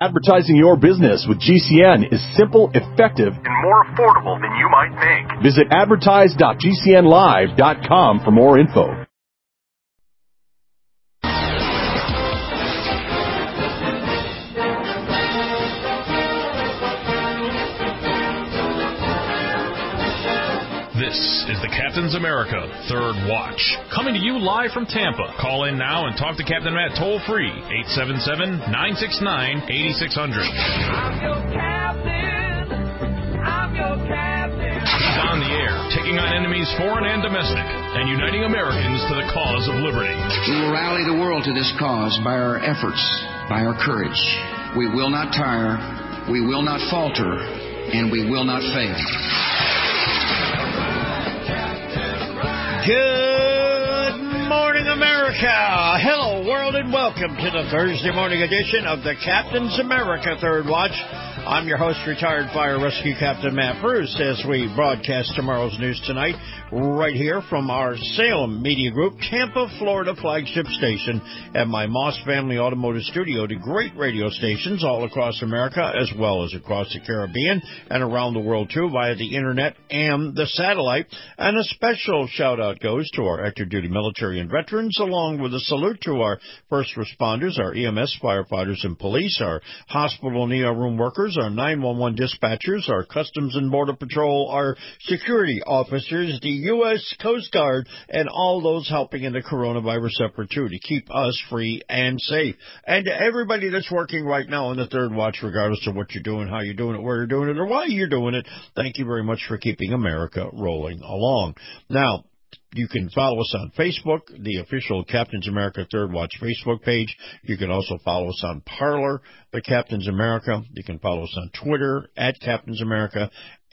Advertising your business with GCN is simple, effective, and more affordable than you might think. Visit advertise.gcnlive.com for more info. This is the Captain's America Third Watch, coming to you live from Tampa. Call in now and talk to Captain Matt toll-free, 877-969-8600. I'm your captain. I'm your captain. He's on the air, taking on enemies foreign and domestic, and uniting Americans to the cause of liberty. We will rally the world to this cause by our efforts, by our courage. We will not tire, we will not falter, and we will not fail. Good morning, America. Hello, world, and welcome to the Thursday morning edition of the Captain's America Third Watch. I'm your host, retired fire rescue Captain Matt Bruce, as we broadcast tomorrow's news tonight right here from our Salem Media Group, Tampa, Florida flagship station at my Moss Family Automotive Studio to great radio stations all across America as well as across the Caribbean and around the world, too, via the Internet and the satellite. And a special shout-out goes to our active duty military and veterans, along with a salute to our first responders, our EMS firefighters and police, our hospital and ER room workers, our 911 dispatchers, our Customs and Border Patrol, our security officers, the U.S. Coast Guard, and all those helping in the coronavirus effort, too, to keep us free and safe. And to everybody that's working right now on the Third Watch, regardless of what you're doing, how you're doing it, where you're doing it, or why you're doing it, thank you very much for keeping America rolling along. Now, you can follow us on Facebook, the official Captain's America Third Watch Facebook page. You can also follow us on Parler, the Captain's America. You can follow us on Twitter, at Captain's America.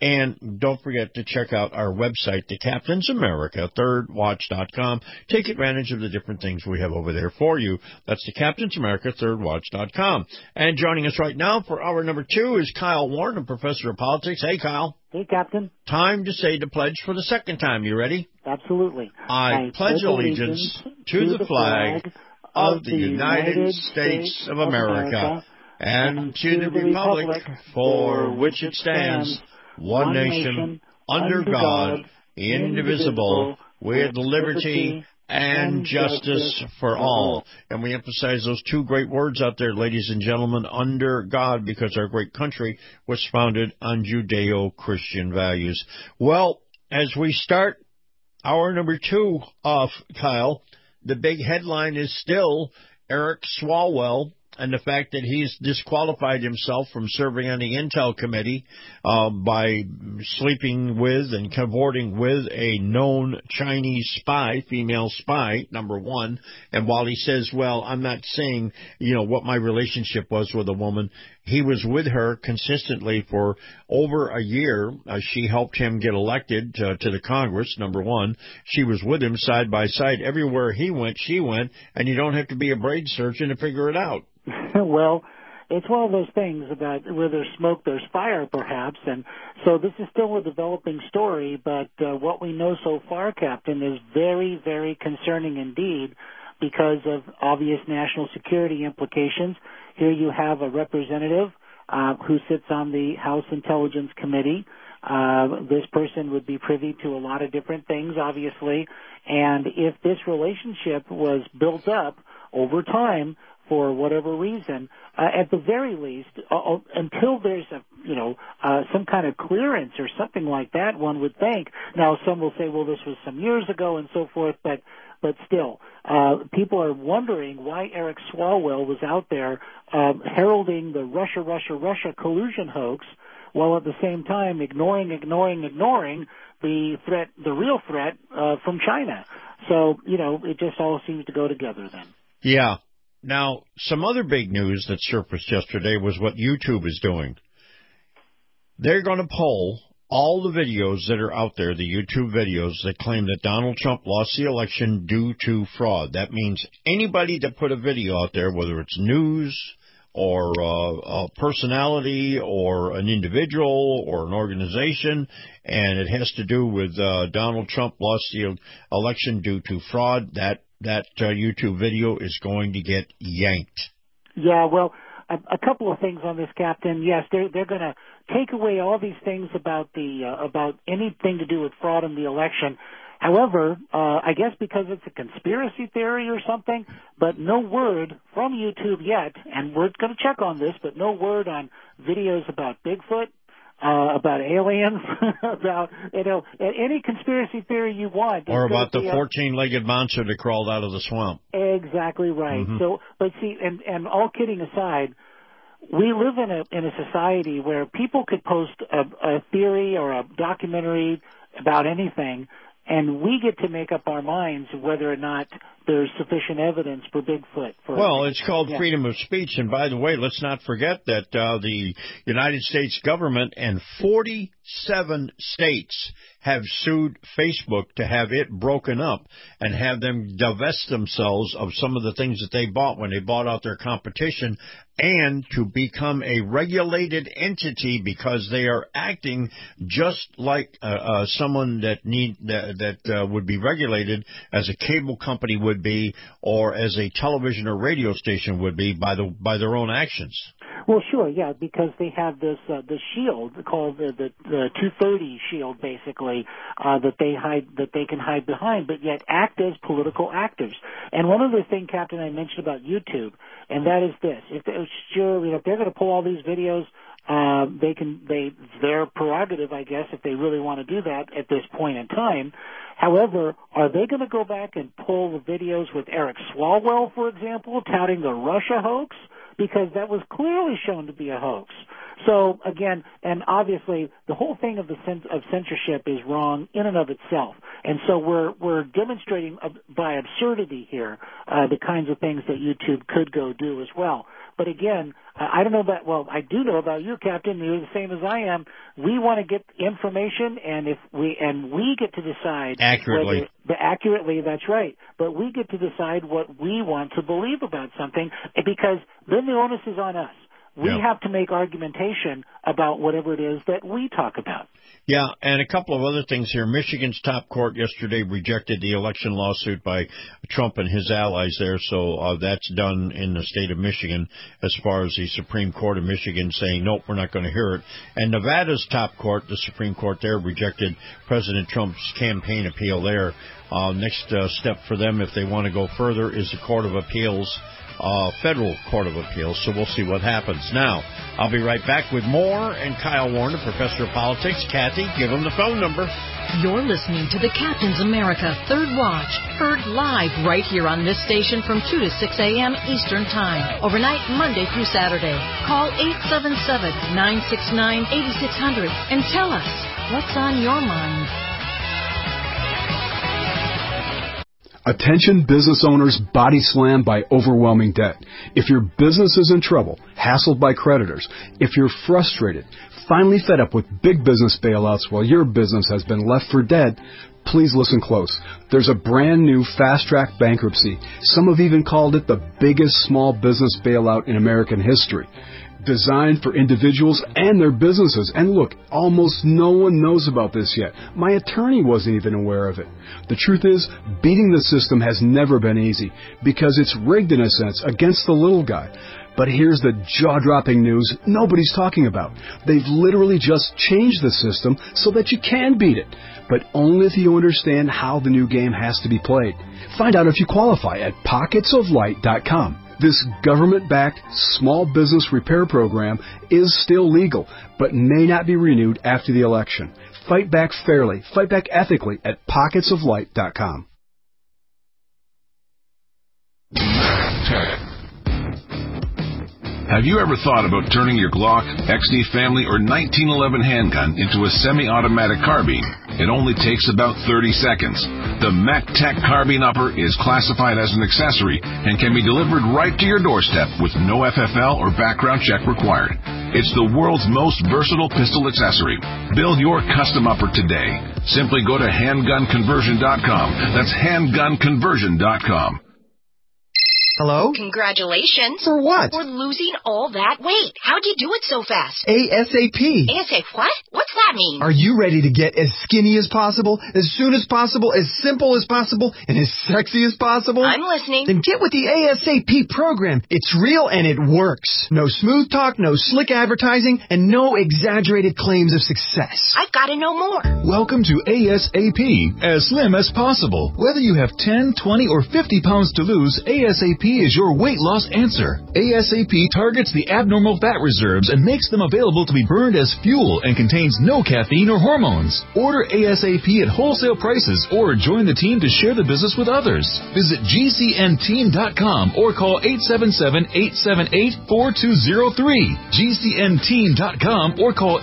And don't forget to check out our website, the Captain's America ThirdWatch.com. Take advantage of the different things we have over there for you. That's the Captain's America ThirdWatch.com. And joining us right now for hour number 2 is Kyle Warren, a professor of politics. Hey, Kyle. Hey, Captain. Time to say the pledge for the second time. You ready? Absolutely. I pledge allegiance to the flag of the United States of America and to the republic for which it stands, one nation, under God, indivisible, with liberty and justice for all. And we emphasize those two great words out there, ladies and gentlemen, under God, because our great country was founded on Judeo-Christian values. Well, as we start hour number 2 off, Kyle, the big headline is still Eric Swalwell and the fact that he's disqualified himself from serving on the Intel Committee by sleeping with and cavorting with a known Chinese spy, female spy, number one. And while he says, well, I'm not saying, what my relationship was with a woman, he was with her consistently for over a year. She helped him get elected to the Congress, number one. She was with him side by side. Everywhere he went, she went, and you don't have to be a brain surgeon to figure it out. Well, it's one of those things about where there's smoke, there's fire, perhaps. And so this is still a developing story, but what we know so far, Captain, is very, very concerning indeed because of obvious national security implications. Here you have a representative who sits on the House Intelligence Committee. This person would be privy to a lot of different things, obviously. And if this relationship was built up over time for whatever reason, at the very least, until there's some kind of clearance or something like that, one would think. Now, some will say, well, this was some years ago and so forth, but still, people are wondering why Eric Swalwell was out there heralding the Russia collusion hoax, while at the same time ignoring the threat, the real threat from China. So, it just all seems to go together then. Yeah. Now, some other big news that surfaced yesterday was what YouTube is doing. They're going to poll all the videos that are out there, the YouTube videos that claim that Donald Trump lost the election due to fraud. That means anybody that put a video out there, whether it's news or a personality or an individual or an organization, and it has to do with Donald Trump lost the election due to fraud, that YouTube video is going to get yanked. Yeah, well, a couple of things on this, Captain. Yes, they're going to take away all these things about anything to do with fraud in the election. However, I guess because it's a conspiracy theory or something, but no word from YouTube yet, and we're going to check on this, but no word on videos about Bigfoot, about aliens, about, any conspiracy theory you want. Or about the 14-legged monster that crawled out of the swamp. Exactly right. Mm-hmm. So, but see, and all kidding aside, we live in a society where people could post a theory or a documentary about anything, and we get to make up our minds whether or not there's sufficient evidence for Bigfoot. Well, it's called freedom of speech. And by the way, let's not forget that the United States government and 47 states have sued Facebook to have it broken up and have them divest themselves of some of the things that they bought when they bought out their competition, and to become a regulated entity because they are acting just like someone that would be regulated as a cable company would be, or as a television or radio station would be by their own actions. Well, sure, yeah, because they have this shield called the 230 shield, basically, that they can hide behind, but yet act as political actors. And one other thing, Captain, I mentioned about YouTube, and that is this: if they're going to pull all these videos, it's their prerogative, I guess, if they really want to do that at this point in time. However, are they going to go back and pull the videos with Eric Swalwell, for example, touting the Russia hoax? Because that was clearly shown to be a hoax. So, again, and obviously the whole thing of censorship is wrong in and of itself. And so we're demonstrating by absurdity here the kinds of things that YouTube could go do as well. But again, I don't know about, well, I do know about you, Captain. You're the same as I am. We want to get information, and we get to decide accurately. Accurately, that's right. But we get to decide what we want to believe about something, because then the onus is on us. We have to make argumentation about whatever it is that we talk about. Yeah, and a couple of other things here. Michigan's top court yesterday rejected the election lawsuit by Trump and his allies there, so that's done in the state of Michigan as far as the Supreme Court of Michigan saying, nope, we're not going to hear it. And Nevada's top court, the Supreme Court there, rejected President Trump's campaign appeal there. Next step for them, if they want to go further, is the Court of Appeals, Federal Court of Appeals, so we'll see what happens. Now, I'll be right back with more, and Kyle Warner, Professor of Politics. Kathy, give him the phone number. You're listening to the Captain's America Third Watch, heard live right here on this station from 2 to 6 a.m. Eastern Time, overnight Monday through Saturday. Call 877-969-8600 and tell us what's on your mind. Attention business owners body slammed by overwhelming debt. If your business is in trouble, hassled by creditors, if you're frustrated, finally fed up with big business bailouts while your business has been left for dead, please listen close. There's a brand new fast-track bankruptcy. Some have even called it the biggest small business bailout in American history. Designed for individuals and their businesses. And look, almost no one knows about this yet. My attorney wasn't even aware of it. The truth is, beating the system has never been easy because it's rigged in a sense against the little guy. But here's the jaw-dropping news nobody's talking about. They've literally just changed the system so that you can beat it, but only if you understand how the new game has to be played. Find out if you qualify at pocketsoflight.com. This government-backed small business repair program is still legal, but may not be renewed after the election. Fight back fairly, fight back ethically at pocketsoflight.com. Have you ever thought about turning your Glock, XD Family, or 1911 handgun into a semi-automatic carbine? It only takes about 30 seconds. The MacTech Carbine Upper is classified as an accessory and can be delivered right to your doorstep with no FFL or background check required. It's the world's most versatile pistol accessory. Build your custom upper today. Simply go to handgunconversion.com. That's handgunconversion.com. Hello? Congratulations. For what? For losing all that weight. How'd you do it so fast? ASAP. ASAP what? What's that mean? Are you ready to get as skinny as possible, as soon as possible, as simple as possible, and as sexy as possible? I'm listening. Then get with the ASAP program. It's real and it works. No smooth talk, no slick advertising, and no exaggerated claims of success. I've got to know more. Welcome to ASAP, as slim as possible. Whether you have 10, 20, or 50 pounds to lose, ASAP is your weight loss answer. ASAP targets the abnormal fat reserves and makes them available to be burned as fuel and contains no caffeine or hormones. Order ASAP at wholesale prices or join the team to share the business with others. Visit GCNteam.com or call 877-878-4203. GCNteam.com or call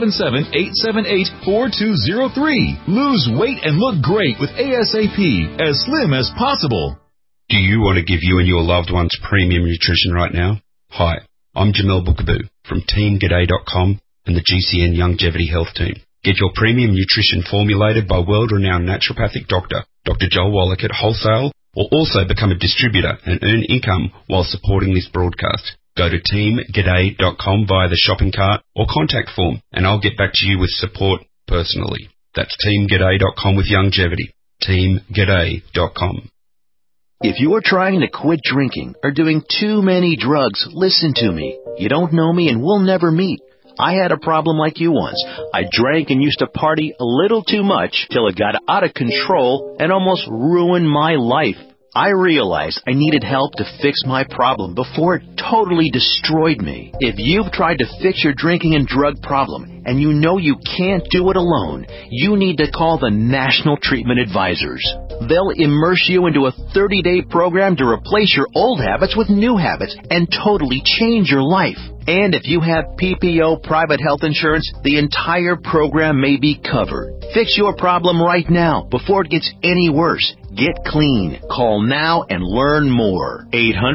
877-878-4203. Lose weight and look great with ASAP, as slim as possible. Do you want to give you and your loved ones premium nutrition right now? Hi, I'm Jamel Bookaboo from TeamGaday.com and the GCN Longevity Health Team. Get your premium nutrition formulated by world-renowned naturopathic doctor, Dr. Joel Wallach at wholesale, or also become a distributor and earn income while supporting this broadcast. Go to TeamGaday.com via the shopping cart or contact form, and I'll get back to you with support personally. That's TeamGaday.com with longevity. TeamGaday.com. If you are trying to quit drinking or doing too many drugs, listen to me. You don't know me and we'll never meet. I had a problem like you once. I drank and used to party a little too much till it got out of control and almost ruined my life. I realized I needed help to fix my problem before it totally destroyed me. If you've tried to fix your drinking and drug problem and you know you can't do it alone, you need to call the National Treatment Advisors. They'll immerse you into a 30-day program to replace your old habits with new habits and totally change your life. And if you have PPO private health insurance, the entire program may be covered. Fix your problem right now before it gets any worse. Get clean. Call now and learn more.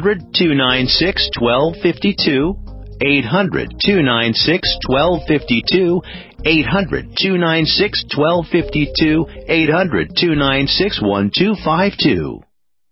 800-296-1252. 800-296-1252. 800-296-1252. 800-296-1252.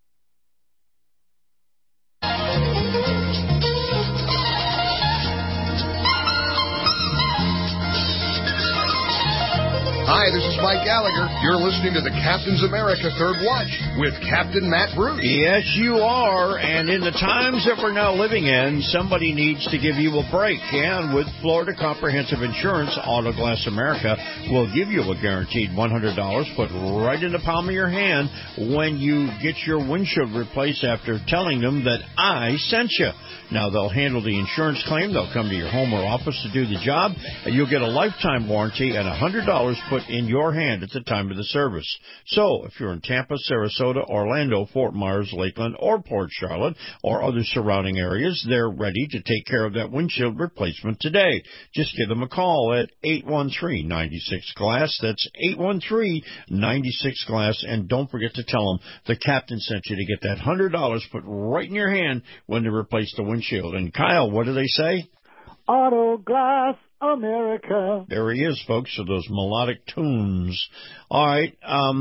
Hi, this is Mike Gallagher. You're listening to the Captain's America Third Watch with Captain Matt Bruce. Yes, you are. And in the times that we're now living in, somebody needs to give you a break. And with Florida Comprehensive Insurance, Auto Glass America will give you a guaranteed $100 put right in the palm of your hand when you get your windshield replaced after telling them that I sent you. Now, they'll handle the insurance claim. They'll come to your home or office to do the job. And you'll get a lifetime warranty and $100 put in your hand at the time of the service. So, if you're in Tampa, Sarasota, Orlando, Fort Myers, Lakeland, or Port Charlotte, or other surrounding areas, they're ready to take care of that windshield replacement today. Just give them a call at 813-96-GLASS. That's 813-96-GLASS. And don't forget to tell them the captain sent you to get that $100 put right in your hand when they replace the windshield. And Kyle, what do they say? Auto Glass America. There he is, folks, for those melodic tunes. All right. I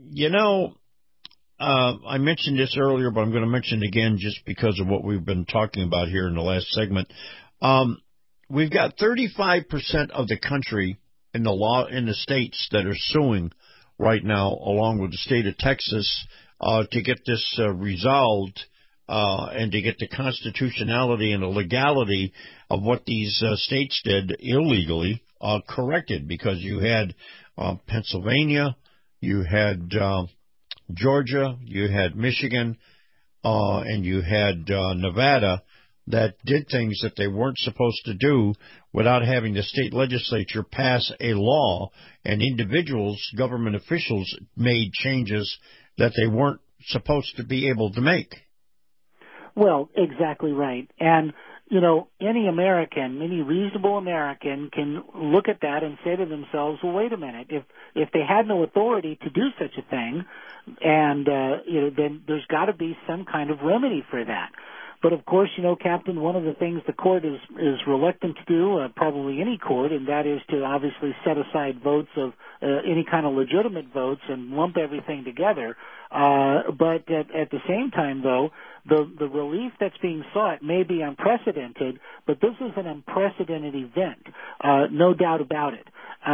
mentioned this earlier, but I'm going to mention it again just because of what we've been talking about here in the last segment. We've got 35% of the country in the states that are suing right now, along with the state of Texas, to get this resolved. And to get the constitutionality and the legality of what these states did illegally corrected, because you had Pennsylvania, you had Georgia, you had Michigan, and you had Nevada that did things that they weren't supposed to do without having the state legislature pass a law, and individuals, government officials, made changes that they weren't supposed to be able to make. Well, exactly right. And, any American, any reasonable American can look at that and say to themselves, well, wait a minute, if they had no authority to do such a thing, and, then there's got to be some kind of remedy for that. But of course, Captain, one of the things the court is reluctant to do, probably any court, and that is to obviously set aside votes of any kind of legitimate votes and lump everything together. But at the same time, though, the relief that's being sought may be unprecedented, but this is an unprecedented event, no doubt about it.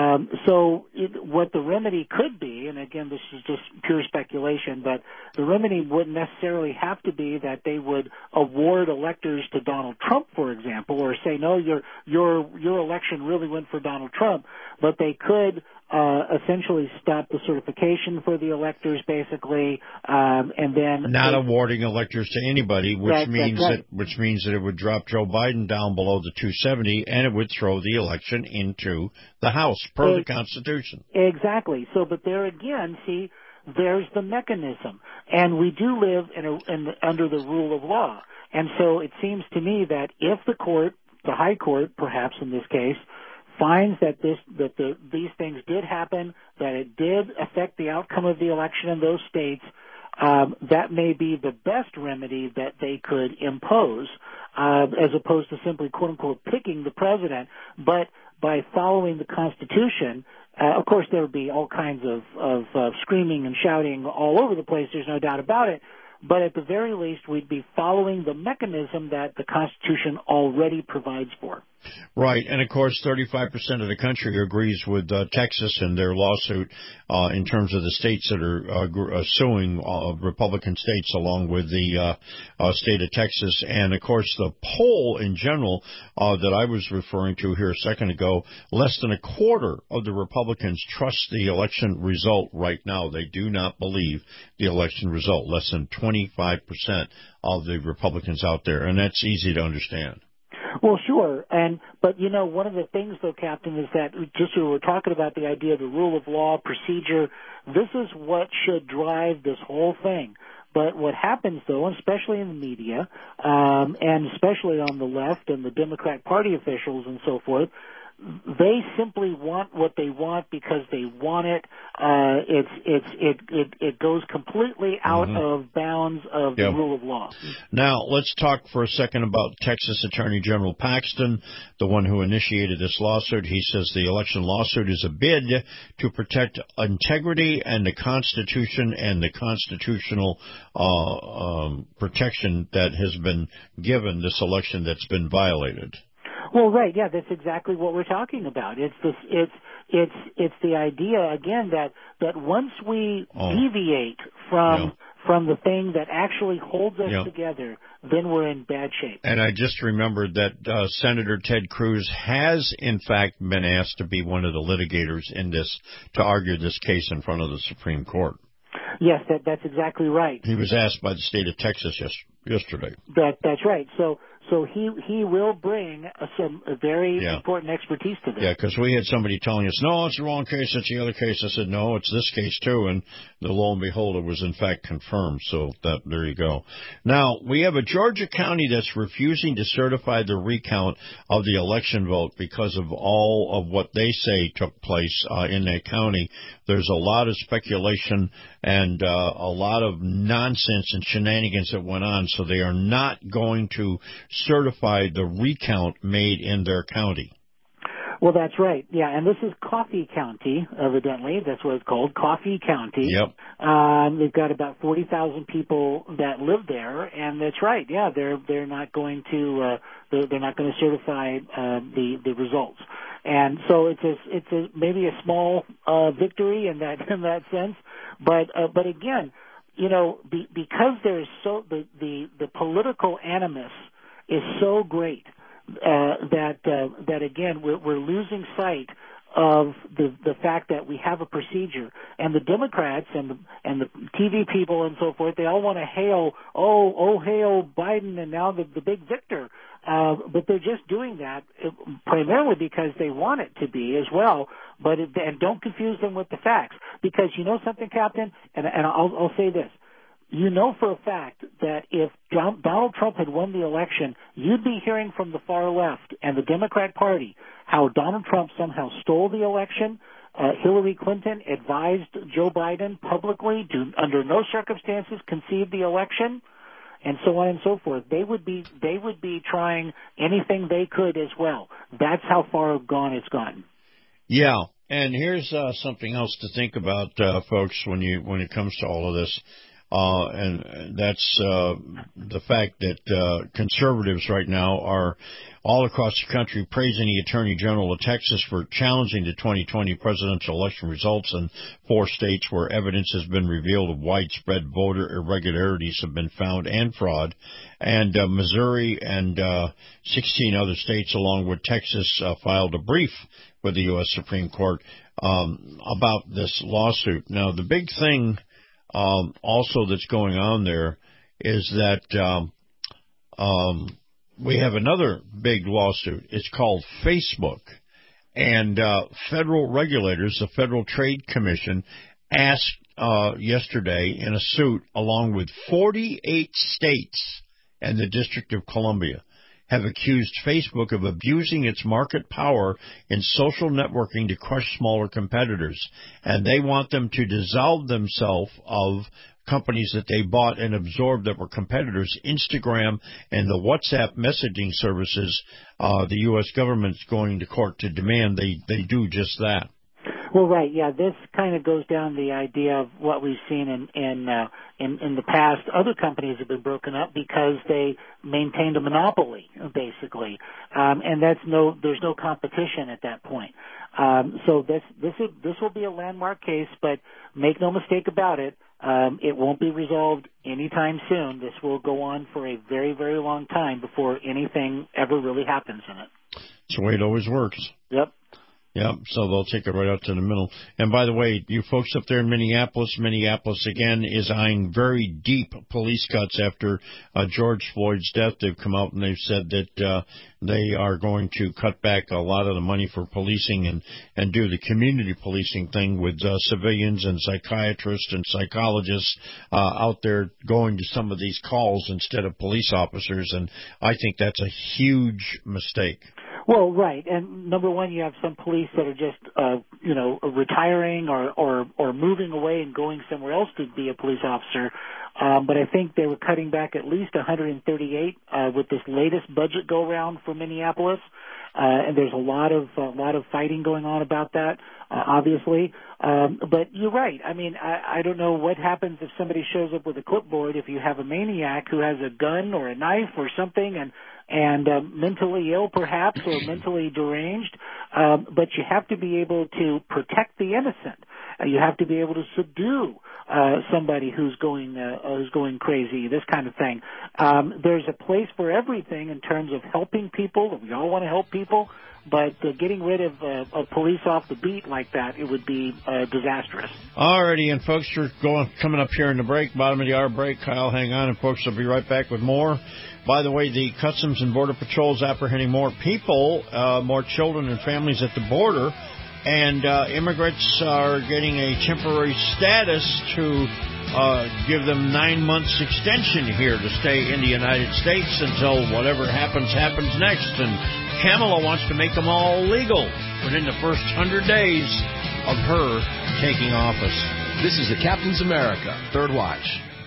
What the remedy could be, and again, this is just pure speculation, but the remedy wouldn't necessarily have to be that they would award electors to Donald Trump, for example, or say, no, your election really went for Donald Trump, but they could essentially stop the certification for the electors, basically, and then not awarding electors to anybody, which means that it would drop Joe Biden down below the 270, and it would throw the election into the House per the Constitution. Exactly. So, but there again, see, there's the mechanism, and we do live under the rule of law, and so it seems to me that if the court, the High Court, perhaps in this case, finds that these things did happen, that it did affect the outcome of the election in those states, that may be the best remedy that they could impose, as opposed to simply, quote-unquote, picking the president. But by following the Constitution, of course, there would be all kinds of screaming and shouting all over the place, there's no doubt about it. But at the very least, we'd be following the mechanism that the Constitution already provides for. Right, and of course 35% of the country agrees with Texas and their lawsuit in terms of the states that are suing Republican states along with the state of Texas. And of course the poll in general that I was referring to here a second ago, less than a quarter of the Republicans trust the election result right now. They do not believe the election result, less than 25% of the Republicans out there, and that's easy to understand. Well, sure, but one of the things, though, Captain, is that just we're talking about the idea of the rule of law, procedure. This is what should drive this whole thing. But what happens, though, especially in the media, and especially on the left and the Democrat Party officials and so forth, they simply want what they want because they want it. It goes completely out of bounds of the rule of law. Now, let's talk for a second about Texas Attorney General Paxton, the one who initiated this lawsuit. He says the election lawsuit is a bid to protect integrity and the Constitution and the constitutional protection that has been given this election that's been violated. Well, right, yeah, that's exactly what we're talking about. It's the idea again that once we deviate from the thing that actually holds us together, then we're in bad shape. And I just remembered that Senator Ted Cruz has in fact been asked to be one of the litigators in this, to argue this case in front of the Supreme Court. Yes, that's exactly right. He was asked by the state of Texas yesterday. That's right. So he will bring some very important expertise to this. Yeah, because we had somebody telling us, no, it's the wrong case, it's the other case. I said, no, it's this case too, and lo and behold, it was in fact confirmed. So there you go. Now, we have a Georgia county that's refusing to certify the recount of the election vote because of all of what they say took place in that county. There's a lot of speculation and a lot of nonsense and shenanigans that went on, so they are not going to certify the recount made in their county. Well, that's right. Yeah, and this is Coffee County, evidently. That's what it's called, Coffee County. Yep. They've got about 40,000 people that live there, and that's right. Yeah, they're not going to they're not going to certify the results. And so it's maybe a small victory in that sense, but again, because there's the political animus is so great that again we're losing sight of the fact that we have a procedure, and the Democrats and the TV people and so forth, they all want to hail hail Biden and now the big victor, but they're just doing that primarily because they want it to be as well. And don't confuse them with the facts, because you know something, Captain, and I'll say this. You know for a fact that if Donald Trump had won the election, you'd be hearing from the far left and the Democrat Party how Donald Trump somehow stole the election. Hillary Clinton advised Joe Biden publicly to, under no circumstances, concede the election. and so on and so forth. They would be trying anything they could as well. That's how far gone it's gotten. Yeah, and here's something else to think about, folks, when it comes to all of this. And that's the fact that conservatives right now are all across the country praising the Attorney General of Texas for challenging the 2020 presidential election results in 4 states where evidence has been revealed of widespread voter irregularities have been found and fraud. And Missouri and 16 other states, along with Texas, filed a brief with the U.S. Supreme Court about this lawsuit. Now, the big thing also that's going on there is that we have another big lawsuit. It's called Facebook. And federal regulators, the Federal Trade Commission, asked yesterday in a suit along with 48 states and the District of Columbia have accused Facebook of abusing its market power in social networking to crush smaller competitors. And they want them to dissolve themselves of companies that they bought and absorbed that were competitors, Instagram and the WhatsApp messaging services. The U.S. government's going to court to demand they do just that. Well, right, yeah. This kind of goes down the idea of what we've seen in the past. Other companies have been broken up because they maintained a monopoly, basically, and there's no competition at that point. So this will be a landmark case, but make no mistake about it. It won't be resolved anytime soon. This will go on for a very, very long time before anything ever really happens in it. That's the way it always works. Yep. Yeah, so they'll take it right out to the middle. And by the way, you folks up there in Minneapolis again is eyeing very deep police cuts after George Floyd's death. They've come out and they've said that they are going to cut back a lot of the money for policing and do the community policing thing with civilians and psychiatrists and psychologists out there going to some of these calls instead of police officers. And I think that's a huge mistake. Well, right, and number one, you have some police that are just, retiring or moving away and going somewhere else to be a police officer. But I think they were cutting back at least 138 with this latest budget go round for Minneapolis. And there's a lot of fighting going on about that, obviously. But you're right. I mean, I don't know what happens if somebody shows up with a clipboard. If you have a maniac who has a gun or a knife or something and mentally ill perhaps or mentally deranged, but you have to be able to protect the innocent. You have to be able to subdue somebody who's going crazy, this kind of thing. There's a place for everything in terms of helping people. We all want to help people, but getting rid of police off the beat like that, it would be disastrous. Alrighty, and folks, we're coming up here in the break, bottom of the hour break. Kyle, hang on, and folks will be right back with more. By the way, the Customs and Border Patrol is apprehending more people, more children and families at the border, and immigrants are getting a temporary status to give them 9 months extension here to stay in the United States until whatever happens next. And Kamala wants to make them all legal within the first 100 days of her taking office. This is the Captain's America Third Watch.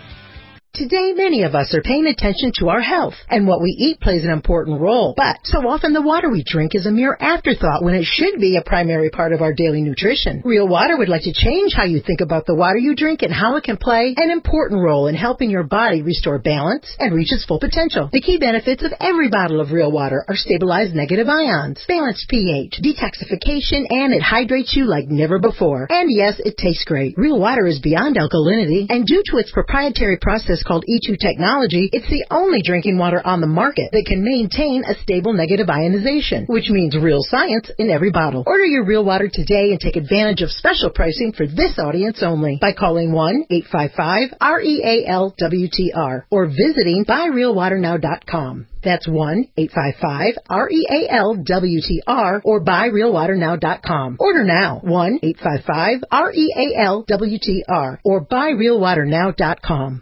Today, many of us are paying attention to our health, and what we eat plays an important role. But so often the water we drink is a mere afterthought when it should be a primary part of our daily nutrition. Real Water would like to change how you think about the water you drink and how it can play an important role in helping your body restore balance and reach its full potential. The key benefits of every bottle of Real Water are stabilized negative ions, balanced pH, detoxification, and it hydrates you like never before. And yes, it tastes great. Real Water is beyond alkalinity, and due to its proprietary process called E2 technology, it's the only drinking water on the market that can maintain a stable negative ionization, which means real science in every bottle. Order your Real Water today and take advantage of special pricing for this audience only by calling 1-855-REALWTR or visiting buyrealwaternow.com. That's 1-855-REALWTR or buyrealwaternow.com. Order now, 1-855-REALWTR or buyrealwaternow.com.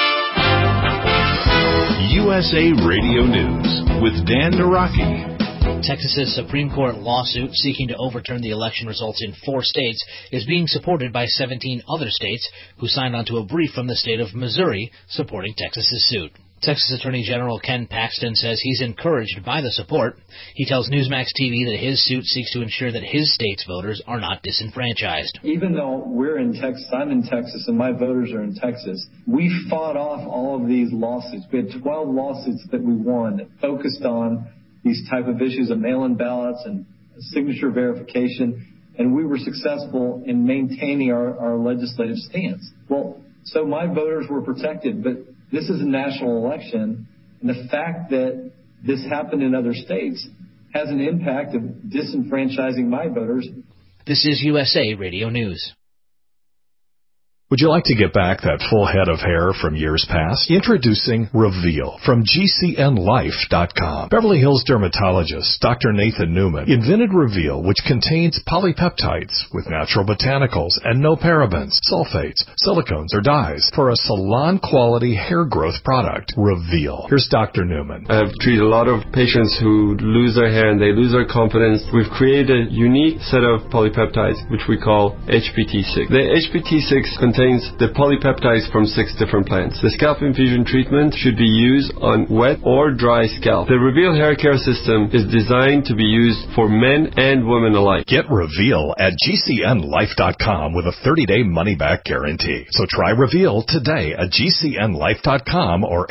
USA Radio News with Dan Naraki. Texas's Supreme Court lawsuit seeking to overturn the election results in 4 states is being supported by 17 other states who signed onto a brief from the state of Missouri supporting Texas's suit. Texas Attorney General Ken Paxton says he's encouraged by the support. He tells Newsmax TV that his suit seeks to ensure that his state's voters are not disenfranchised. Even though we're in Texas, I'm in Texas, and my voters are in Texas, we fought off all of these lawsuits. We had 12 lawsuits that we won that focused on these type of issues of mail-in ballots and signature verification, and we were successful in maintaining our legislative stance. Well, so my voters were protected, but this is a national election, and the fact that this happened in other states has an impact of disenfranchising my voters. This is USA Radio News. Would you like to get back that full head of hair from years past? Introducing Reveal from GCNLife.com. Beverly Hills dermatologist Dr. Nathan Newman invented Reveal, which contains polypeptides with natural botanicals and no parabens, sulfates, silicones, or dyes for a salon-quality hair growth product. Reveal. Here's Dr. Newman. I've treated a lot of patients who lose their hair and they lose their confidence. We've created a unique set of polypeptides, which we call HPT6. The HPT6 contains the polypeptides from 6 different plants. The scalp infusion treatment should be used on wet or dry scalp. The Reveal hair care system is designed to be used for men and women alike. Get Reveal at GCNLife.com with a 30-day money-back guarantee. So try Reveal today at GCNLife.com or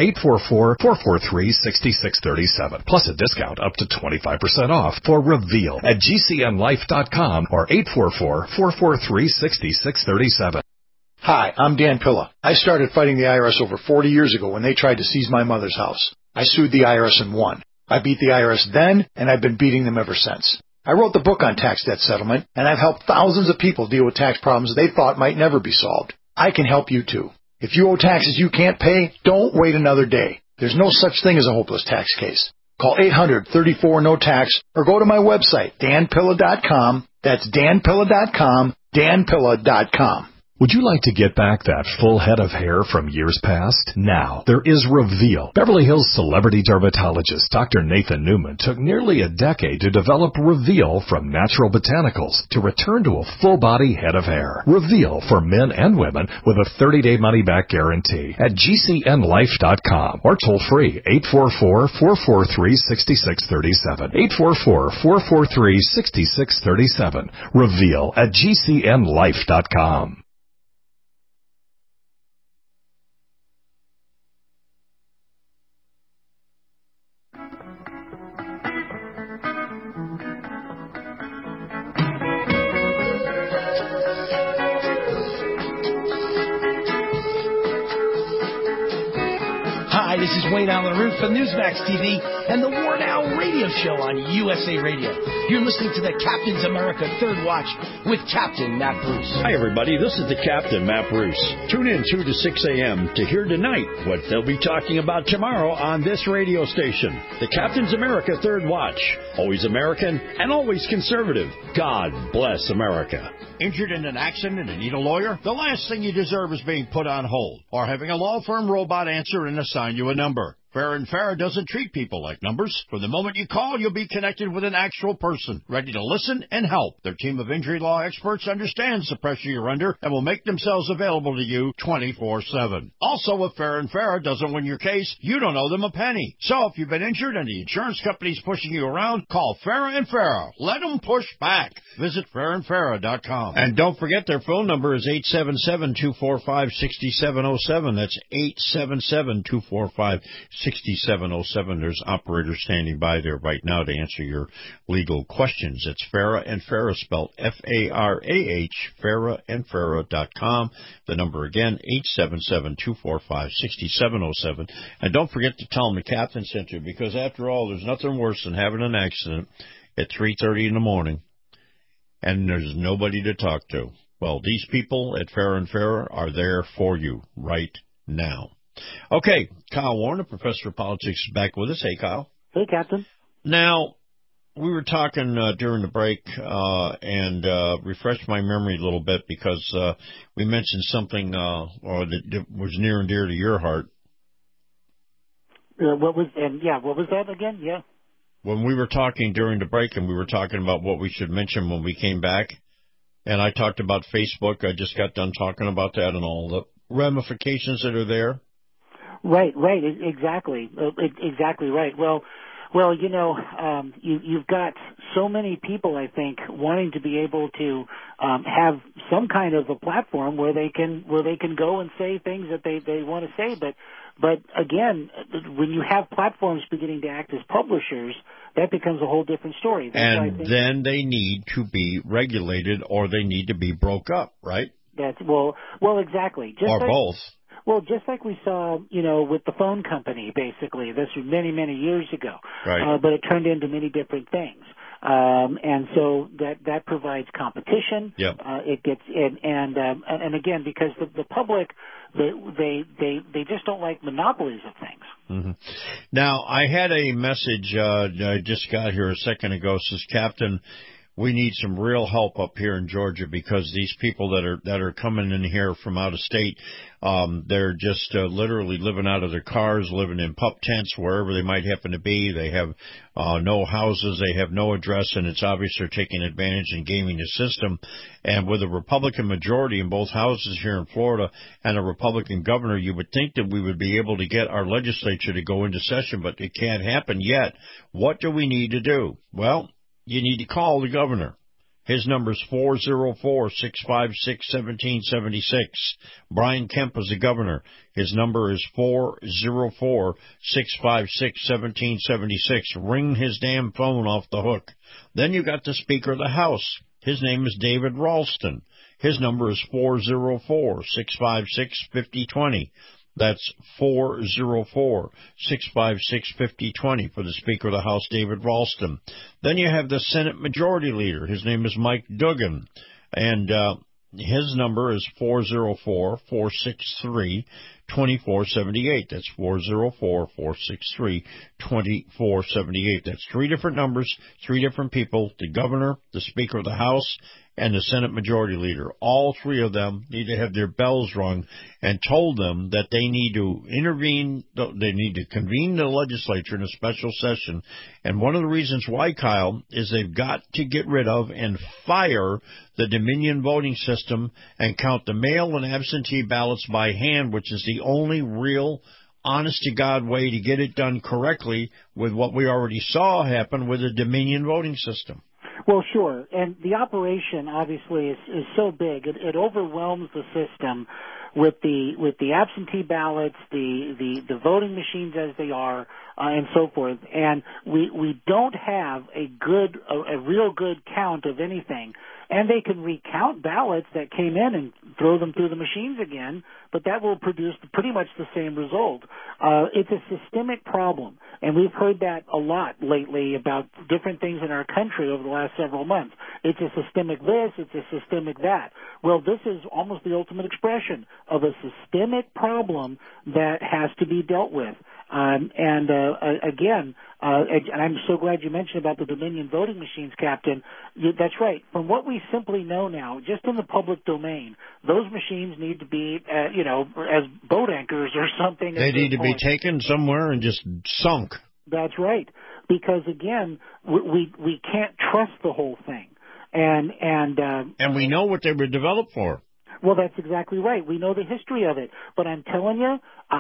844-443-6637. Plus a discount up to 25% off for Reveal at GCNLife.com or 844-443-6637. Hi, I'm Dan Pilla. I started fighting the IRS over 40 years ago when they tried to seize my mother's house. I sued the IRS and won. I beat the IRS then, and I've been beating them ever since. I wrote the book on tax debt settlement, and I've helped thousands of people deal with tax problems they thought might never be solved. I can help you too. If you owe taxes you can't pay, don't wait another day. There's no such thing as a hopeless tax case. Call 800-34-NO-TAX or go to my website, danpilla.com. That's danpilla.com, danpilla.com. Would you like to get back that full head of hair from years past? Now, there is Reveal. Beverly Hills celebrity dermatologist Dr. Nathan Newman took nearly a decade to develop Reveal from natural botanicals to return to a full-body head of hair. Reveal for men and women with a 30-day money-back guarantee at GCNLife.com or toll-free 844-443-6637. 844-443-6637. Reveal at GCNLife.com. Hi, this is Wayne Allen Root from Newsmax TV and the War Now radio show on USA Radio. You're listening to the Captain's America Third Watch with Captain Matt Bruce. Hi, everybody. This is the Captain, Matt Bruce. Tune in 2 to 6 a.m. to hear tonight what they'll be talking about tomorrow on this radio station. The Captain's America Third Watch. Always American and always conservative. God bless America. Injured in an accident and need a lawyer? The last thing you deserve is being put on hold or having a law firm robot answer and assign you a number. Fair and Fair doesn't treat people like numbers. From the moment you call, you'll be connected with an actual person, ready to listen and help. Their team of injury law experts understands the pressure you're under and will make themselves available to you 24/7. Also, if Fair and Fair doesn't win your case, you don't owe them a penny. So if you've been injured and the insurance company's pushing you around, call Fair and Fair. Let them push back. Visit fairandfair.com. And don't forget their phone number is 877-245-6707. That's 877-245-6707. There's operators standing by there right now to answer your legal questions. It's Farah and Farah, spelled F-A-R-A-H, fairandfarah.com. The number again, 877-245-6707. And don't forget to tell them the Captain sent you, because after all, there's nothing worse than having an accident at 3:30 in the morning and there's nobody to talk to. Well, these people at Fair and Fair are there for you right now. Okay, Kyle Warner, professor of politics, is back with us. Hey, Kyle. Hey, Captain. Now, we were talking during the break and refreshed my memory a little bit because we mentioned something that was near and dear to your heart. What was that again? Yeah. when we were talking during the break, and we were talking about what we should mention when we came back, and I talked about Facebook. I just got done talking about that and all the ramifications that are there. Right, exactly right. Well, you've got so many people, I think, wanting to be able to have some kind of a platform where they can go and say things that they want to say. But again, when you have platforms beginning to act as publishers, that becomes a whole different story. Then they need to be regulated, or they need to be broke up, right? Well, exactly. Both. Well, just like we saw, with the phone company, basically, this was many, many years ago. Right. But it turned into many different things. And so that provides competition. Yep. It gets and again, because the public, they just don't like monopolies of things. Mm-hmm. Now, I had a message I just got here a second ago. Says, Captain, we need some real help up here in Georgia, because these people that are coming in here from out of state, they're just literally living out of their cars, living in pup tents wherever they might happen to be. They have no houses, they have no address, and it's obvious they're taking advantage and gaming the system. And with a Republican majority in both houses here in Florida and a Republican governor, you would think that we would be able to get our legislature to go into session, but it can't happen yet. What do we need to do? Well, you need to call the governor. His number is 404-656-1776. Brian Kemp is the governor. His number is 404-656-1776. Ring his damn phone off the hook. Then you got the Speaker of the House. His name is David Ralston. His number is 404-656-5020. That's 404-656-5020 for the Speaker of the House, David Ralston. Then you have the Senate Majority Leader. His name is Mike Duggan, and his number is 404-463-2478. That's 404-463-2478. That's three different numbers, three different people, the governor, the Speaker of the House, and the Senate Majority Leader. All three of them need to have their bells rung and told them that they need to intervene, they need to convene the legislature in a special session. And one of the reasons why, Kyle, is they've got to get rid of and fire the Dominion voting system and count the mail and absentee ballots by hand, which is the only real honest-to-God way to get it done correctly with what we already saw happen with the Dominion voting system. Well, sure, and the operation obviously is so big it overwhelms the system with the absentee ballots, the voting machines as they are, and so forth. And we don't have a real good count of anything. And they can recount ballots that came in and throw them through the machines again, but that will produce pretty much the same result. It's a systemic problem, and we've heard that a lot lately about different things in our country over the last several months. It's a systemic this, it's a systemic that. Well, this is almost the ultimate expression of a systemic problem that has to be dealt with. Again, and I'm so glad you mentioned about the Dominion voting machines, Captain. That's right. From what we simply know now, just in the public domain, those machines need to be, as boat anchors or something. They need to be taken somewhere and just sunk. That's right. Because, again, we can't trust the whole thing. And we know what they were developed for. Well, that's exactly right. We know the history of it, but I'm telling you,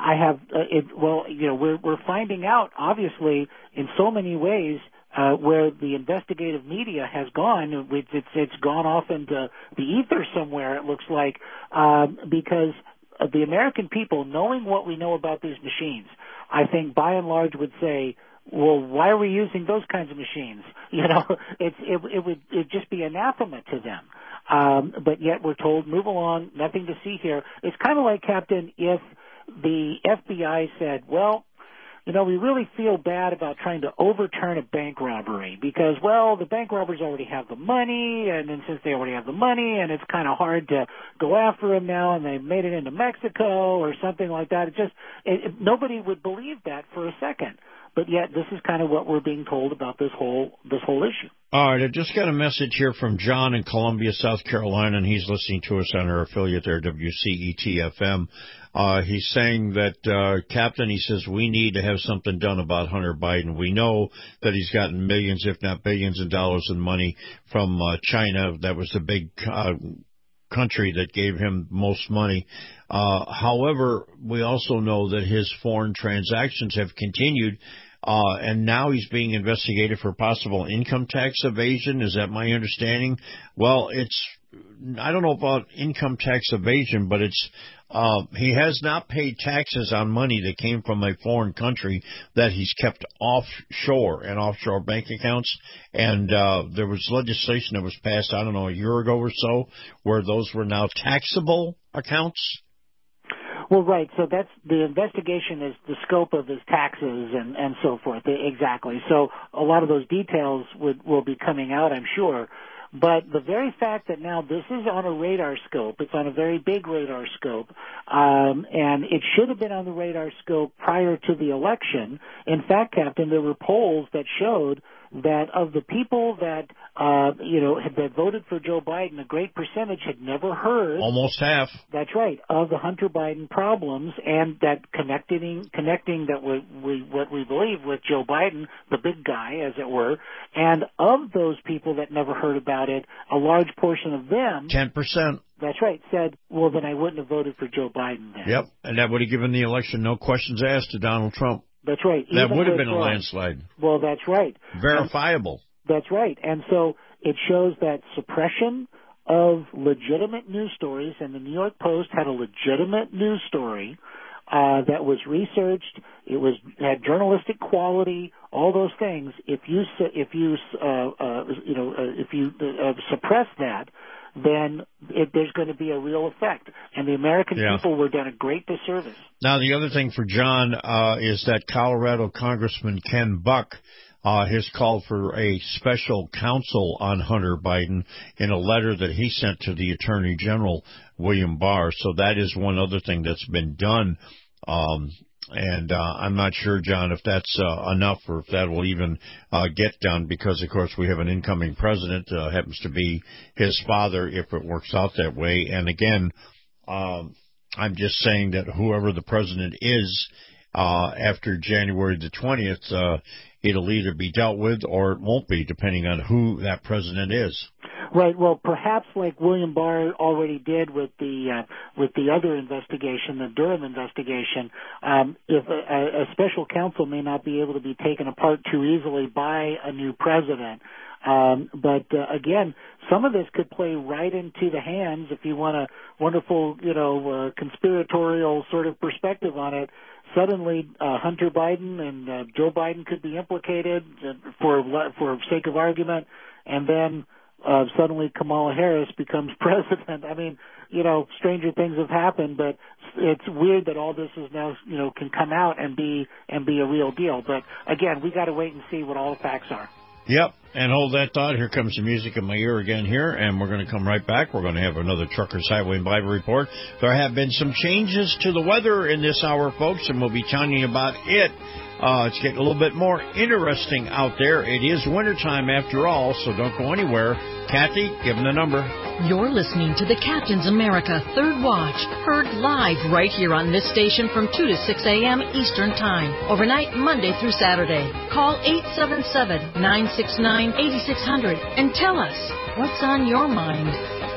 we're finding out, obviously, in so many ways, where the investigative media has gone. It's gone off into the ether somewhere, it looks like, because the American people, knowing what we know about these machines, I think by and large would say, well, why are we using those kinds of machines? It would just be anathema to them. But yet we're told, move along, nothing to see here. It's kind of like, Captain, if the FBI said, well, we really feel bad about trying to overturn a bank robbery because, well, the bank robbers already have the money, and then since they already have the money, and it's kind of hard to go after them now, and they made it into Mexico or something like that. Nobody would believe that for a second. But yet, this is kind of what we're being told about this whole issue. All right, I just got a message here from John in Columbia, South Carolina, and he's listening to us on our affiliate there, WCET-FM. He's saying that, Captain, he says, we need to have something done about Hunter Biden. We know that he's gotten millions, if not billions of dollars in money from China. That was the big country that gave him most money. However, we also know that his foreign transactions have continued. And now he's being investigated for possible income tax evasion. Is that my understanding? Well, I don't know about income tax evasion, but he has not paid taxes on money that came from a foreign country that he's kept offshore and offshore bank accounts. And there was legislation that was passed, I don't know, a year ago or so, where those were now taxable accounts. Well, right. So that's the investigation is the scope of his taxes and so forth. Exactly. So a lot of those details will be coming out, I'm sure. But the very fact that now this is on a radar scope, it's on a very big radar scope, and it should have been on the radar scope prior to the election. In fact, Captain, there were polls that showed that of the people that that voted for Joe Biden, a great percentage had never heard, almost half. That's right, of the Hunter Biden problems, and that connecting that what we believe with Joe Biden, the big guy, as it were, and of those people that never heard about it, a large portion of them, 10%. That's right, said, well, then I wouldn't have voted for Joe Biden then. Yep, and that would have given the election no questions asked to Donald Trump. That's right. That would have been a landslide. Well, that's right. Verifiable. That's right. And so it shows that suppression of legitimate news stories, and the New York Post had a legitimate news story that was researched. It had journalistic quality, all those things. If you suppress that, then there's going to be a real effect. And the American people were done a great disservice. Now, the other thing for John is that Colorado Congressman Ken Buck has called for a special counsel on Hunter Biden in a letter that he sent to the Attorney General, William Barr. So that is one other thing that's been done. And I'm not sure, John, if that's enough or if that will even get done because, of course, we have an incoming president, happens to be his father if it works out that way. And, again, I'm just saying that whoever the president is after January the 20th, it'll either be dealt with or it won't be, depending on who that president is. Right. Well, perhaps like William Barr already did with the other investigation, the Durham investigation, if a special counsel may not be able to be taken apart too easily by a new president. But again, some of this could play right into the hands, if you want a wonderful, conspiratorial sort of perspective on it. Suddenly, Hunter Biden and Joe Biden could be implicated for sake of argument, and then suddenly Kamala Harris becomes president. I mean, stranger things have happened, but it's weird that all this is now, can come out and be a real deal. But again, we got to wait and see what all the facts are. Yep, and hold that thought. Here comes the music in my ear again here, and we're going to come right back. We're going to have another Truckers Highway and Bible Report. There have been some changes to the weather in this hour, folks, and we'll be telling you about it. It's getting a little bit more interesting out there. It is wintertime after all, so don't go anywhere. Kathy, give them the number. You're listening to the Captain's America Third Watch, heard live right here on this station from 2 to 6 a.m. Eastern Time, overnight Monday through Saturday. Call 877-969-8600 and tell us what's on your mind.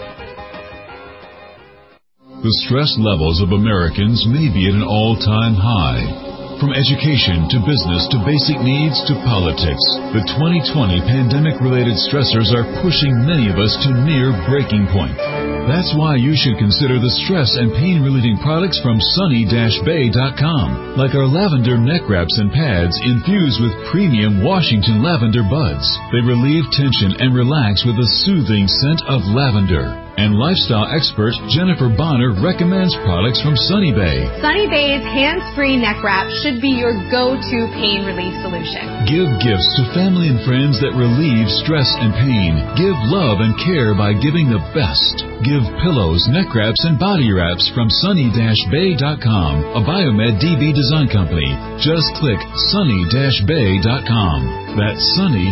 The stress levels of Americans may be at an all-time high. From education to business to basic needs to politics, the 2020 pandemic-related stressors are pushing many of us to near breaking point. That's why you should consider the stress and pain-relieving products from sunny-bay.com, like our lavender neck wraps and pads infused with premium Washington lavender buds. They relieve tension and relax with a soothing scent of lavender. And lifestyle expert Jennifer Bonner recommends products from Sunny Bay. Sunny Bay's hands-free neck wrap should be your go-to pain relief solution. Give gifts to family and friends that relieve stress and pain. Give love and care by giving the best. Give pillows, neck wraps, and body wraps from sunny-bay.com, a Biomed DB design company. Just click sunny-bay.com. That's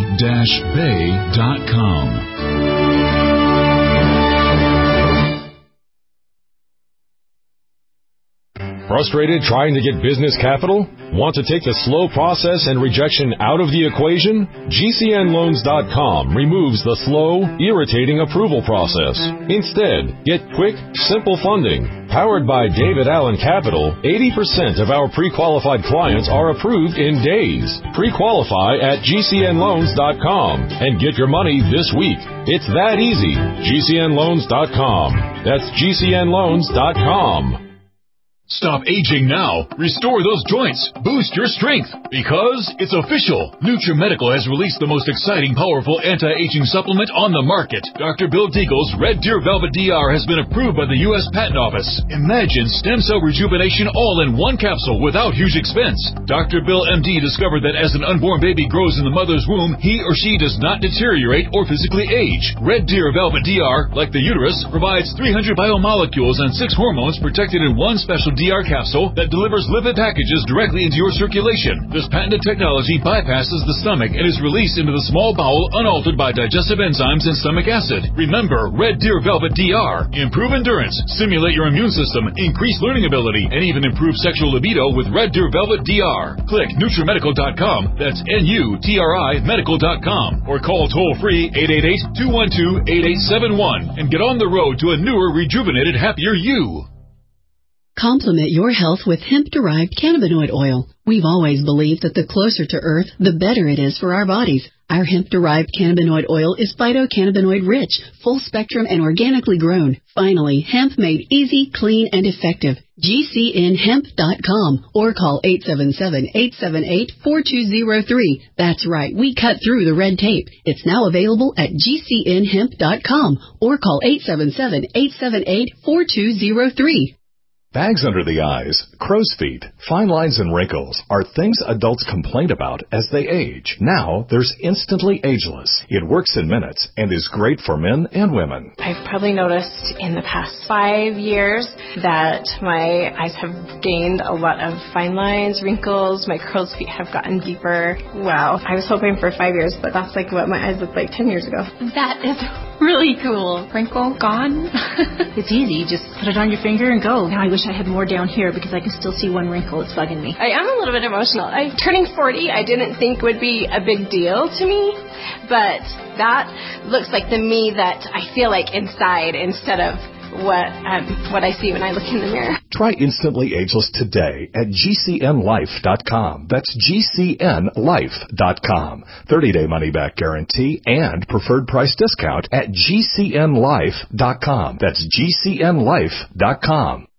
sunny-bay.com. Frustrated trying to get business capital? Want to take the slow process and rejection out of the equation? GCNLoans.com removes the slow, irritating approval process. Instead, get quick, simple funding. Powered by David Allen Capital, 80% of our pre-qualified clients are approved in days. Pre-qualify at GCNLoans.com and get your money this week. It's that easy. GCNLoans.com. That's GCNLoans.com. Stop aging now. Restore those joints. Boost your strength. Because it's official. NutriMedical has released the most exciting, powerful anti-aging supplement on the market. Dr. Bill Deagle's Red Deer Velvet DR has been approved by the U.S. Patent Office. Imagine stem cell rejuvenation all in one capsule without huge expense. Dr. Bill MD discovered that as an unborn baby grows in the mother's womb, he or she does not deteriorate or physically age. Red Deer Velvet DR, like the uterus, provides 300 biomolecules and 6 hormones protected in one special DR capsule that delivers lipid packages directly into your circulation. This patented technology bypasses the stomach and is released into the small bowel unaltered by digestive enzymes and stomach acid. Remember, Red Deer Velvet DR. Improve endurance, stimulate your immune system, increase learning ability, and even improve sexual libido with Red Deer Velvet DR. Click NutriMedical.com, that's NUTRI medical.com, or call toll-free 888-212-8871 and get on the road to a newer, rejuvenated, happier you. Complement your health with hemp-derived cannabinoid oil. We've always believed that the closer to Earth, the better it is for our bodies. Our hemp-derived cannabinoid oil is phytocannabinoid-rich, full-spectrum, and organically grown. Finally, hemp made easy, clean, and effective. GCNHemp.com or call 877-878-4203. That's right, we cut through the red tape. It's now available at GCNHemp.com or call 877-878-4203. Bags under the eyes, crow's feet, fine lines and wrinkles are things adults complain about as they age. Now, there's Instantly Ageless. It works in minutes and is great for men and women. I've probably noticed in the past 5 years that my eyes have gained a lot of fine lines, wrinkles, my crow's feet have gotten deeper. Wow. I was hoping for 5 years, but that's like what my eyes looked like 10 years ago. That is really cool. Wrinkle gone. It's easy. Just put it on your finger and go. Now I wish I had more down here because I can still see one wrinkle. It's bugging me. I am a little bit emotional. Turning 40, I didn't think would be a big deal to me, but that looks like the me that I feel like inside instead of what I see when I look in the mirror. Try Instantly Ageless today at GCNLife.com. That's GCNLife.com. 30-day money-back guarantee and preferred price discount at GCNLife.com. That's GCNLife.com.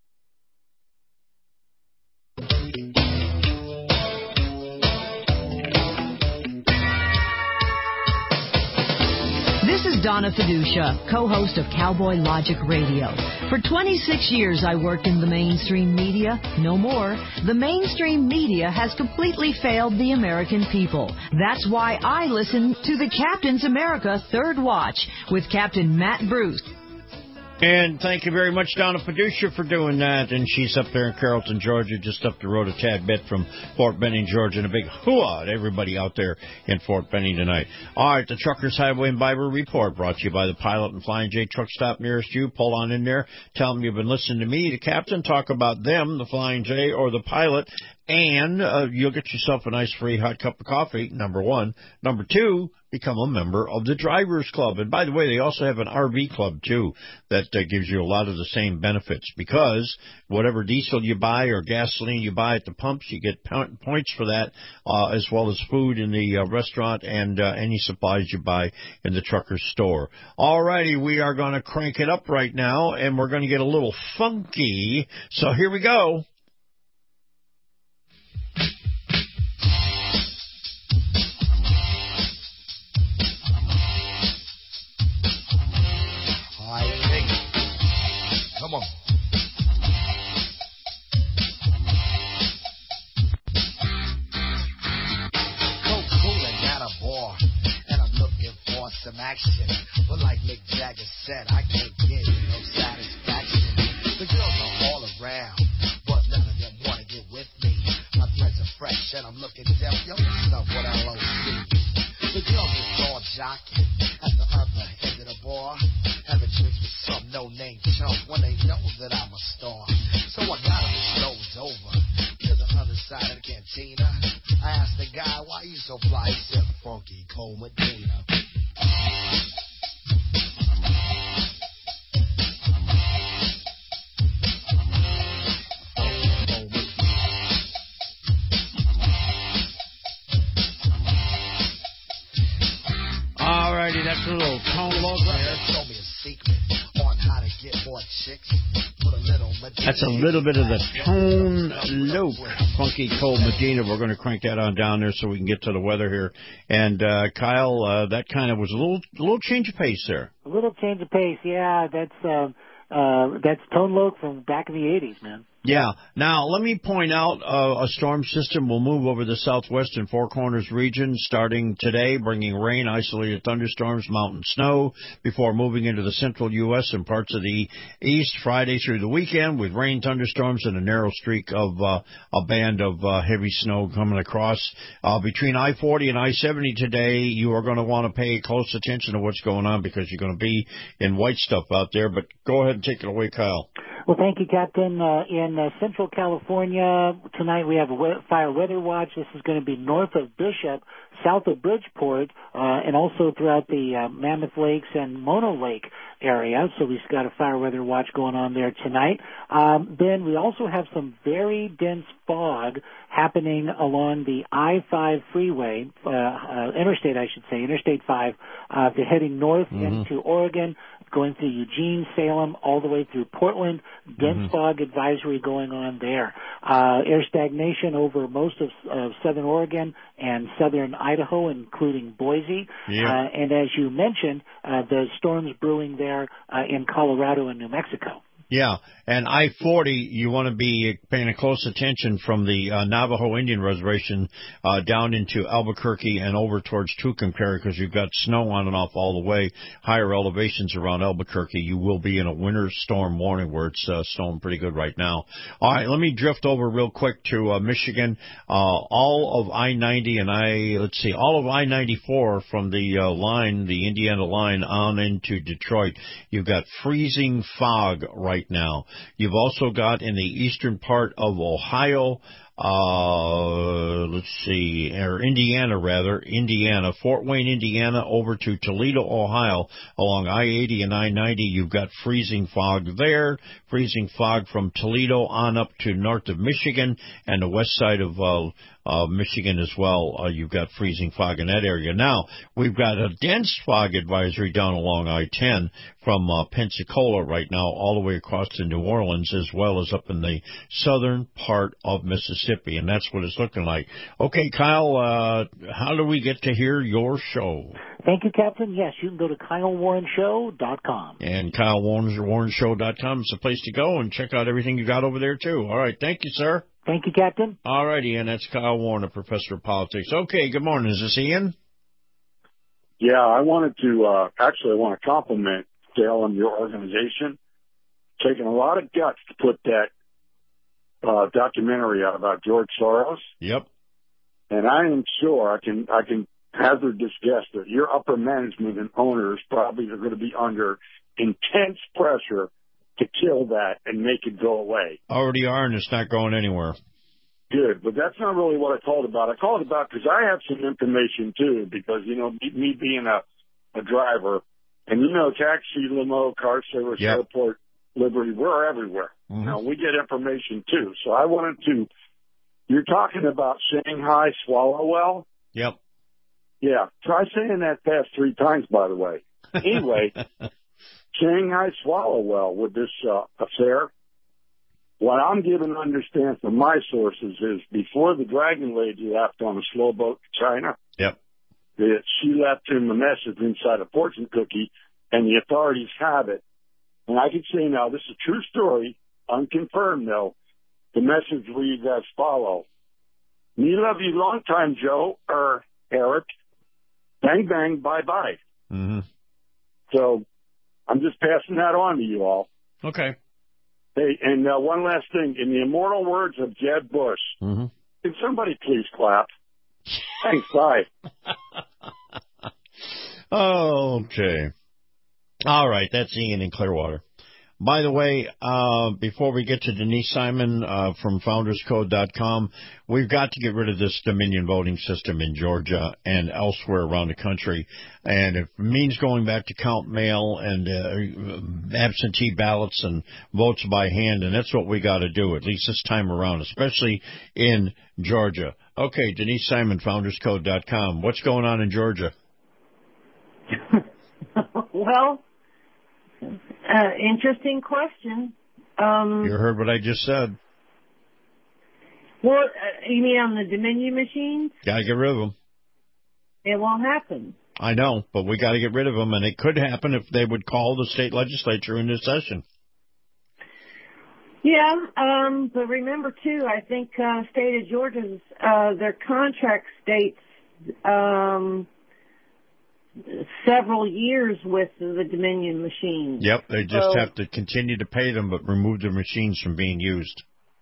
This is Donna Fiducia, co-host of Cowboy Logic Radio. For 26 years, I worked in the mainstream media. No more. The mainstream media has completely failed the American people. That's why I listen to the Captain's America Third Watch with Captain Matt Bruce. And thank you very much, Donna Fiducia, for doing that. And she's up there in Carrollton, Georgia, just up the road a tad bit from Fort Benning, Georgia. And a big hoo-ah to everybody out there in Fort Benning tonight. All right, the Truckers Highway and Bible Report brought to you by the Pilot and Flying J truck stop nearest you. Pull on in there. Tell them you've been listening to me, the Captain, talk about them, the Flying J or the Pilot. And you'll get yourself a nice free hot cup of coffee, number one. Number two, become a member of the Drivers Club. And by the way, they also have an RV club, too, that gives you a lot of the same benefits. Because whatever diesel you buy or gasoline you buy at the pumps, you get points for that, as well as food in the restaurant and any supplies you buy in the trucker's store. All righty, we are going to crank it up right now, and we're going to get a little funky. So here we go. some action. But like Mick Jagger said, I can't get no satisfaction. The girls are all around, but none of them wanna get with me. My threads are fresh and I'm looking deaf. Yo, listen up what I'll always see. The girls is all jocking at the other end of the bar, having drinks with some no-name chump when they know that I'm a star. So I got them strolled over to the other side of the cantina. I asked the guy, why you so fly? He said, Funky Cold Medina. Alrighty, that's a little Tone Loc there. Told me a secret on how to get more chicks. That's a little bit of the Tone Loc, Funky Cold Medina. We're going to crank that on down there so we can get to the weather here. And Kyle, that kind of was a little change of pace there. A little change of pace, yeah. That's Tone Loc from back in the 80s, man. Yeah. Now, let me point out a storm system will move over the southwestern Four Corners region starting today, bringing rain, isolated thunderstorms, mountain snow, before moving into the central U.S. and parts of the east Friday through the weekend with rain, thunderstorms, and a narrow streak of a band of heavy snow coming across. Between I-40 and I-70 today, you are going to want to pay close attention to what's going on because you're going to be in white stuff out there. But go ahead and take it away, Kyle. Well, thank you, Captain. In Central California, tonight we have a fire weather watch. This is going to be north of Bishop, south of Bridgeport, and also throughout the Mammoth Lakes and Mono Lake area. So we've got a fire weather watch going on there tonight. Then we also have some very dense fog happening along the I-5 freeway, interstate, I should say, Interstate 5. They're heading north into Oregon, going through Eugene, Salem, all the way through Portland. Dense fog advisory going on there. Air stagnation over most of southern Oregon and southern Idaho, including Boise. Yeah. And as you mentioned, the storms brewing there in Colorado and New Mexico. Yeah, and I-40, you want to be paying close attention from the Navajo Indian Reservation down into Albuquerque and over towards Tucumcari because you've got snow on and off all the way. Higher elevations around Albuquerque, you will be in a winter storm warning where it's snowing pretty good right now. All right, let me drift over real quick to Michigan. All of I-90 and all of I-94 from the line, the Indiana line, on into Detroit. You've got freezing fog right now. You've also got in the eastern part of Ohio, Indiana, Fort Wayne, Indiana, over to Toledo, Ohio, along I-80 and I-90. You've got freezing fog there, freezing fog from Toledo on up to north of Michigan and the west side of Michigan as well. You've got freezing fog in that area. Now, we've got a dense fog advisory down along I-10 from Pensacola right now all the way across to New Orleans, as well as up in the southern part of Mississippi, and that's what it's looking like. Okay, Kyle, how do we get to hear your show? Thank you, Captain. Yes, you can go to KyleWarrenShow.com. And KyleWarrenShow.com is the place to go and check out everything you got over there, too. All right, thank you, sir. Thank you, Captain. All righty, and that's Kyle Warren, Professor of Politics. Okay, good morning. Is this Ian? Yeah, I wanted to, I want to compliment Dale and your organization. Taking a lot of guts to put that documentary out about George Soros. Yep. And I am sure I can hazard this guess that your upper management and owners probably are going to be under intense pressure to kill that and make it go away. Already are, and it's not going anywhere. Good, but that's not really what I called about. I called about because I have some information, too, because, you know, me being a driver, and, you know, taxi, limo, car service, airport, Liberty, we're everywhere. Mm-hmm. Now, we get information, too. So I wanted to, you're talking about Shanghai Swallowwell? Yep. Yeah, try saying that fast 3 times, by the way. Anyway, Shanghai Swallowwell with this affair, what I'm given to understand from my sources is before the Dragon Lady left on a slow boat to China, that she left him a message inside a fortune cookie, and the authorities have it. And I can say now, this is a true story, unconfirmed though. The message reads as follows. Me love you long time, Joe, Eric. Bang, bang, bye-bye. Mm-hmm. So I'm just passing that on to you all. Okay. Hey, and one last thing. In the immortal words of Jeb Bush, can somebody please clap? Thanks, bye. Okay. All right, that's Ian in Clearwater. By the way, before we get to Denise Simon from FoundersCode.com, we've got to get rid of this Dominion voting system in Georgia and elsewhere around the country. And if it means going back to count mail and absentee ballots and votes by hand, and that's what we got to do, at least this time around, especially in Georgia. Okay, Denise Simon, FoundersCode.com. What's going on in Georgia? Well, interesting question. You heard what I just said. Well, you mean on the Dominion machines? Got to get rid of them. It won't happen. I know, but we got to get rid of them, and it could happen if they would call the state legislature into session. Yeah, but remember, too, I think state of Georgia's, their contract states several years with the Dominion machines. Yep, they just have to continue to pay them, but remove the machines from being used.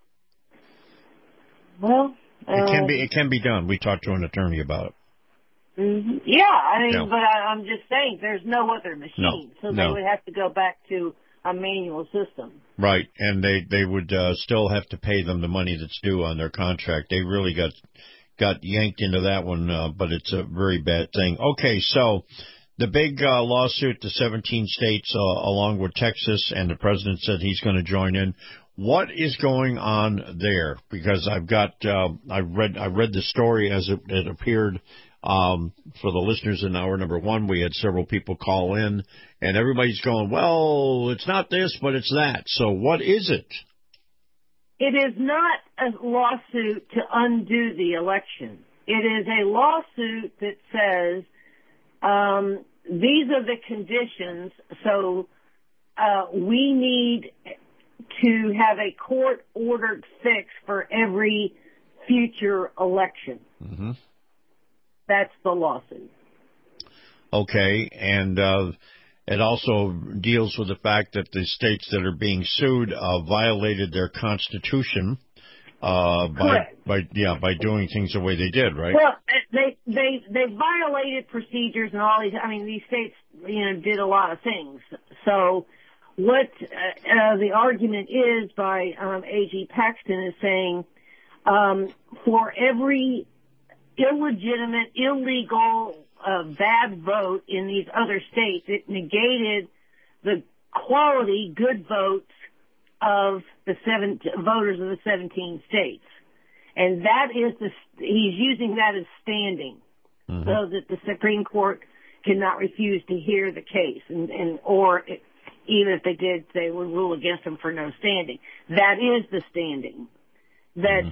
Well, it can be done. We talked to an attorney about it. Mm-hmm. Yeah, I mean, but I'm just saying, there's no other machine, so they would have to go back to a manual system. Right, and they would still have to pay them the money that's due on their contract. They really got yanked into that one, but it's a very bad thing. Okay, so the big lawsuit to 17 states, along with Texas, and the president said he's going to join in. What is going on there? Because I've got, I read the story as it appeared. For the listeners in hour number one, we had several people call in, and everybody's going, well, it's not this, but it's that. So what is it? It is not a lawsuit to undo the election. It is a lawsuit that says these are the conditions, so we need to have a court-ordered fix for every future election. Mm-hmm. That's the lawsuit. Okay, and it also deals with the fact that the states that are being sued violated their constitution by doing things the way they did, right? Well, they violated procedures and all these. I mean, these states, did a lot of things. So what the argument is by A.G. Paxton is saying for every illegitimate, illegal, bad vote in these other states, it negated the quality, good votes of the voters of the 17 states. And that is he's using that as standing, so that the Supreme Court cannot refuse to hear the case, or even if they did, they would rule against him for no standing. That is the standing. That,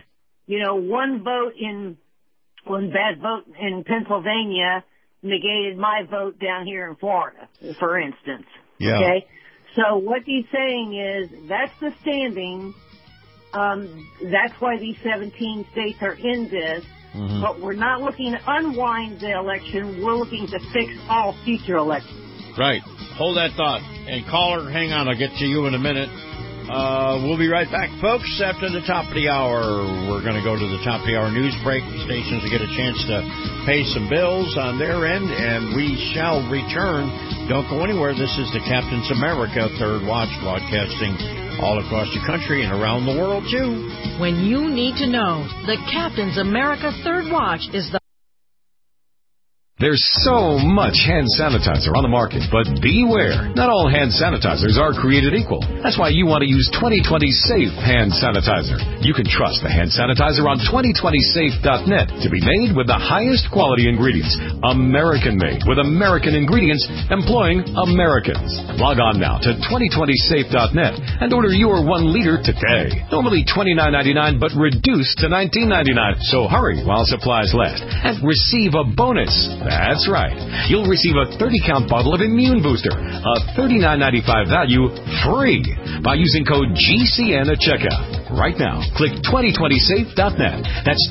one bad vote in Pennsylvania negated my vote down here in Florida, for instance. Yeah. Okay? So what he's saying is that's the standing. That's why these 17 states are in this. Mm-hmm. But we're not looking to unwind the election. We're looking to fix all future elections. Right. Hold that thought. And caller, hang on. I'll get to you in a minute. We'll be right back, folks, after the top of the hour. We're going to go to the top of the hour news break. The stations will get a chance to pay some bills on their end, and we shall return. Don't go anywhere. This is the Captain's America Third Watch, broadcasting all across the country and around the world, too. When you need to know, the Captain's America Third Watch is the... There's so much hand sanitizer on the market, but beware. Not all hand sanitizers are created equal. That's why you want to use 2020 Safe Hand Sanitizer. You can trust the hand sanitizer on 2020safe.net to be made with the highest quality ingredients. American-made with American ingredients employing Americans. Log on now to 2020safe.net and order your 1 liter today. Normally $29.99, but reduced to $19.99. So hurry while supplies last and receive a bonus. That's right. You'll receive a 30-count bottle of Immune Booster, a $39.95 value, free by using code GCN at checkout. right now. Click 2020safe.net. That's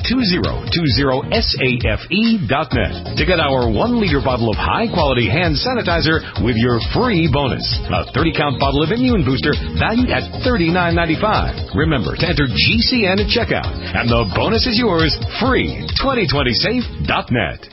2020safe.net to get our 1-liter bottle of high-quality hand sanitizer with your free bonus. A 30-count bottle of Immune Booster valued at $39.95. Remember to enter GCN at checkout, and the bonus is yours free. 2020safe.net.